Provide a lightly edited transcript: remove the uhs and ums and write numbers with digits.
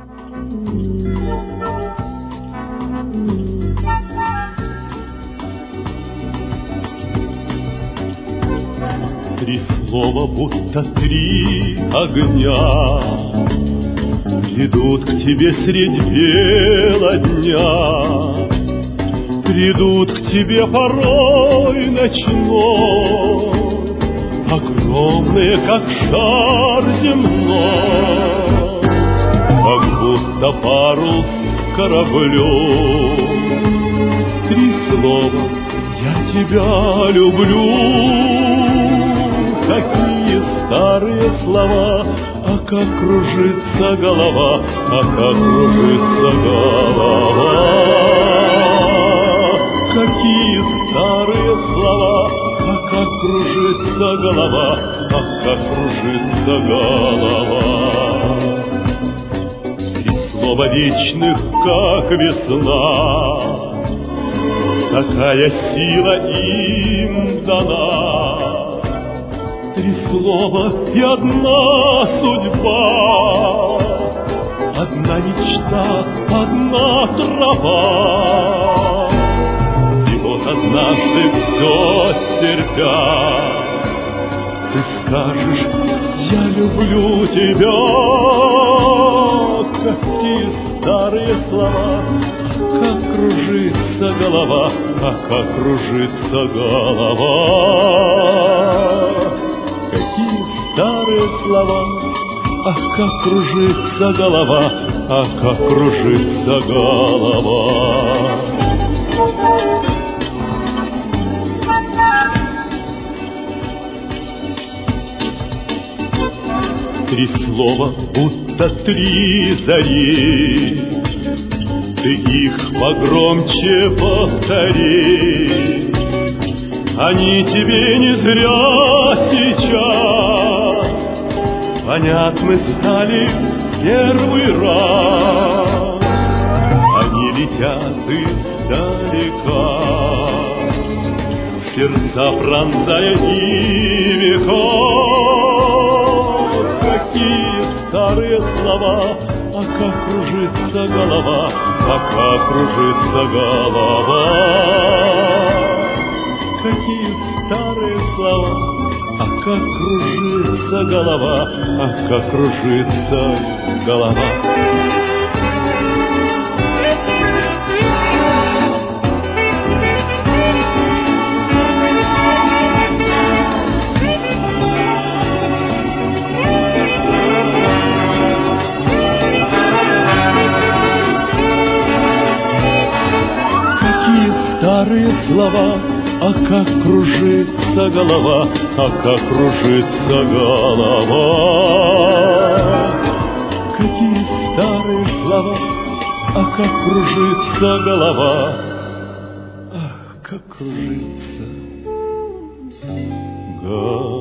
Три слова, будто три огня, придут к тебе средь бела дня, придут к тебе порой ночной, огромные, как шар земной, как будто парус кораблем. Три слова: я тебя люблю. Какие старые слова, а как кружится голова, а как кружится голова. Какие старые слова, а как кружится голова, а как кружится голова. Три слова вечных, как весна, такая сила им дана. Три слова и одна судьба, одна мечта, одна трава. И вот однажды все терпя, ты скажешь: я люблю тебя. Какие старые слова, а как кружится голова, а как кружится голова. Какие старые слова, а как кружится голова, а как кружится голова. Три слова, будто три зари, ты их погромче повтори. Они тебе не зря сейчас понятны стали первый раз. Они летят издалека, сердца пронзая и веков. Какие старые слова, а как кружится голова, а как кружится голова. Какие старые слова, а как кружится голова, а как кружится голова. Какие старые слова, а как кружится голова, а как кружится голова. Какие старые слова, а как кружится голова, ах, как кружится голова.